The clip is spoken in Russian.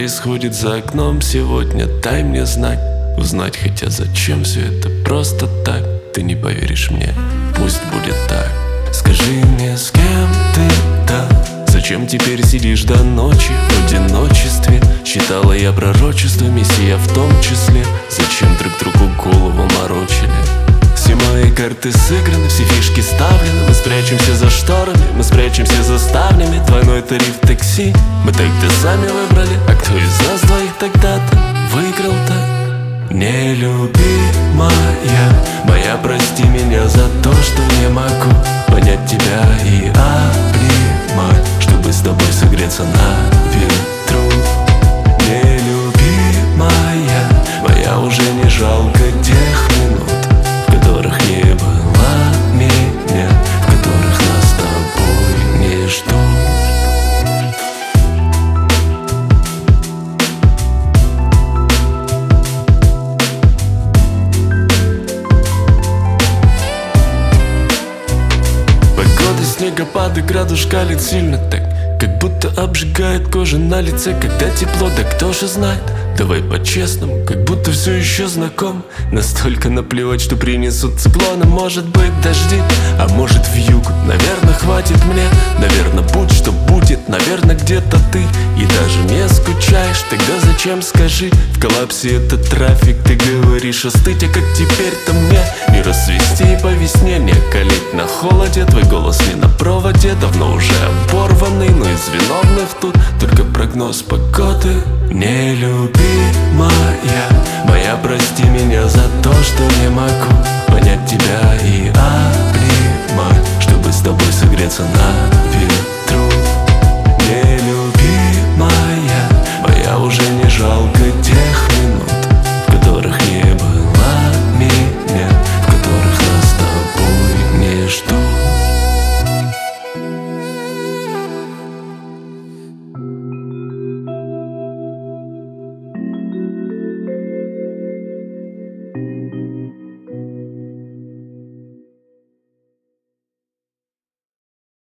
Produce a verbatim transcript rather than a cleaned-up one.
происходит за окном сегодня? Дай мне знать, узнать, хотя зачем все это просто так? Ты не поверишь мне, пусть будет так. Скажи мне, с кем ты там? Зачем теперь сидишь до ночи в одиночестве? Считала я пророчество, мессия в том числе. Зачем друг другу голову морочили? Все мои карты сыграны, все фишки ставлены. Мы спрячемся за шторами, мы спрячемся за ставнями. Двойной тариф такси, мы так-то сами выбрали. А кто из нас двоих тогда-то выиграл-то? Нелюбимая моя, прости меня за то, что не могу понять тебя и обнимать, чтобы с тобой согреться на ветру. Нелюбимая моя, уже не жалко тех минут, в которых не было меня, в которых нас с тобой не ждут. Снегопады, градус шкалит сильно так, как будто обжигает кожу на лице, когда тепло, да кто же знает. Давай по-честному, как будто все еще знаком. Настолько наплевать, что принесут циклоны. Может быть дожди, а может вьюгу. Наверное, хватит мне, наверное, будь что будет. Наверное, где-то ты и даже не скучаешь. Тогда зачем, скажи, в коллапсе этот трафик? Ты говоришь остыть, а как теперь-то мне не расцвести и по весне не калить на холоде? Твой голос не на проводе, давно уже оборванный, но из виновных тут только прогноз погоды. Нелюбимая моя, прости меня за то, что не могу понять тебя и обнимать, чтобы с тобой согреться на ветру. Нелюбимая